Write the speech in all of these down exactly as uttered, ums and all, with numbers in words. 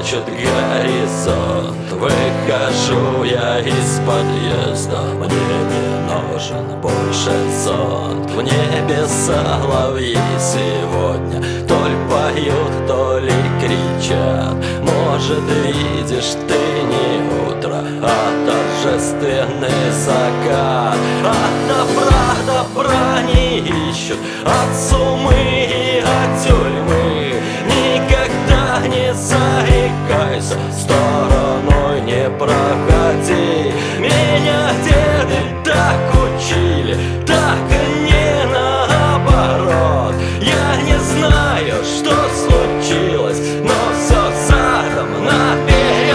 прячут горизонт. Выхожу я из подъезда, мне не нужен больше зонт. В небе соловьи сегодня то ли поют, то ли кричат. Может, видишь ты не утро, а торжественный закат. От добра добра не ищут, от сумы и от тюрьмы. Никогда не заикайся, стороной не проходи. Меня деды так учили, так и не наоборот. Я не знаю, что случилось, но все задом наперед.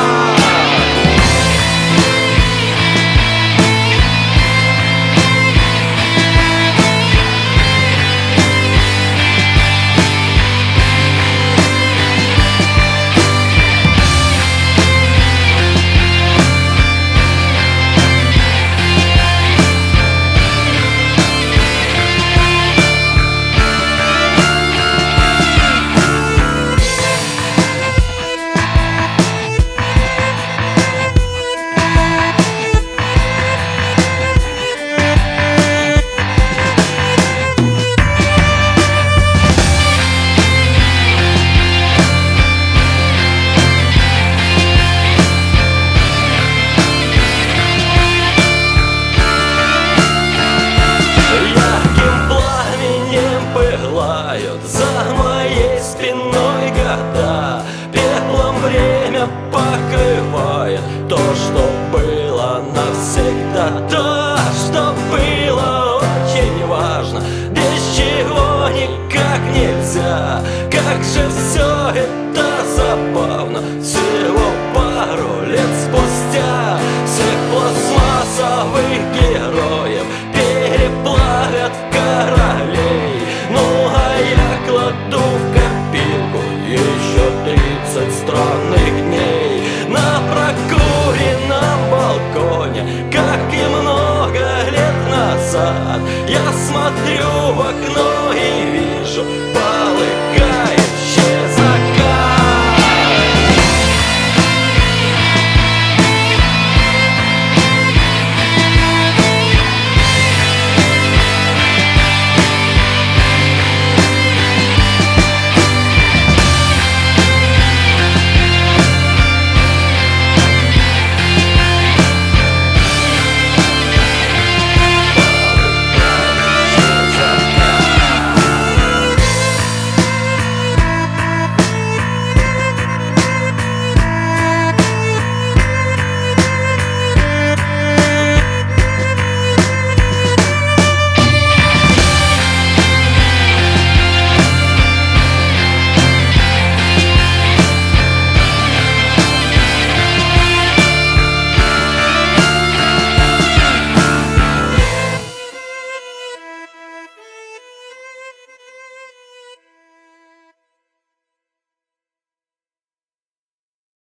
За моей спиной года, пеплом время покрывает то, что было навсегда. То, что было очень важно, без чего никак нельзя. Как же все это забавно, всего пару лет спустя. Всех пластмассовых героев переплавят в королей. Ну а я кладу в копилку еще тридцать странных дней. На прокуренном балконе, как и много лет назад, я смотрю